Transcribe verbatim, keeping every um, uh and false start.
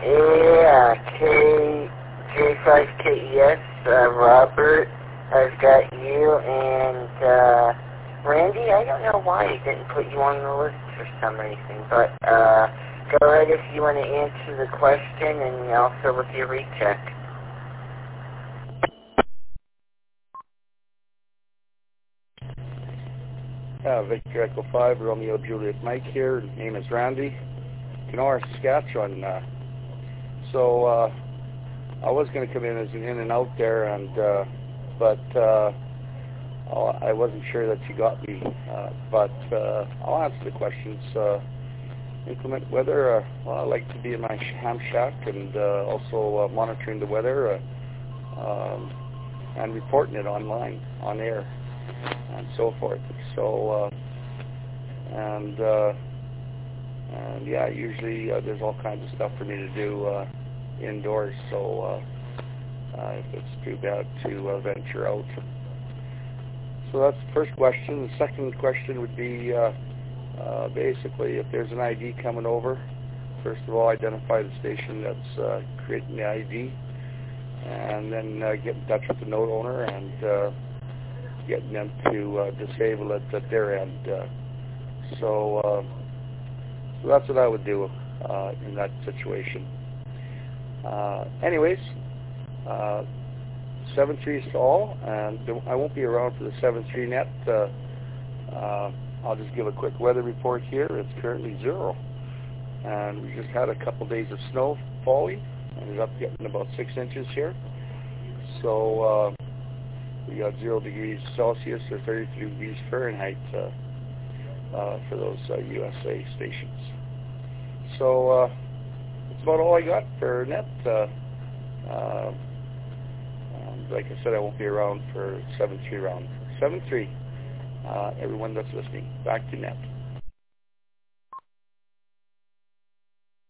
Yeah, K, J five K E S, uh, Robert has got you, and, uh, Randy, I don't know why he didn't put you on the list for some reason, but, uh, go ahead if you want to answer the question, and also with your recheck. Uh, Victor Echo five, Romeo Juliet Mike here. Name is Randy. Kenora, Saskatchewan. Uh, so uh, I was going to come in as an in and out there, and uh, but uh, I wasn't sure that you got me. Uh, but uh, I'll answer the questions. Uh, inclement weather. Uh, well, I like to be in my ham shack and uh, also uh, monitoring the weather uh, um, and reporting it online, on air, and so forth. So, uh, and, uh, and yeah, usually uh, there's all kinds of stuff for me to do uh, indoors, so uh, uh, it's too bad to uh, venture out. So that's the first question. The second question would be uh, uh, basically if there's an I D coming over, first of all, identify the station that's uh, creating the I D, and then uh, get in touch with the node owner and uh, getting them to uh, disable it at their end. Uh, so, uh, so that's what I would do uh, in that situation. Uh, anyways, uh, seven three is to all, and I won't be around for the seven three net. Uh, uh, I'll just give a quick weather report here. It's currently zero, and we just had a couple days of snow falling. Ended up getting about six inches here. So. Uh, We got zero degrees Celsius or thirty-three degrees Fahrenheit uh, uh, for those uh, U S A stations. So uh, that's about all I got for net. Uh, uh, um, like I said, I won't be around for seven three round. seven three, uh, everyone that's listening. Back to net.